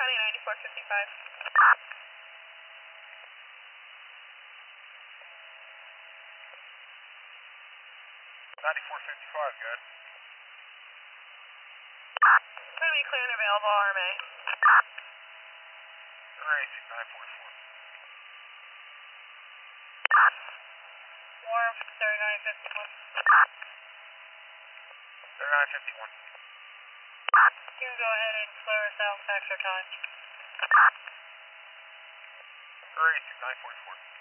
County 9455. 9455, good. Going to be clear and available, RMA. Racing 944. Warm 3951. 3951. You can go ahead and clear us out, factor time. Racing 944.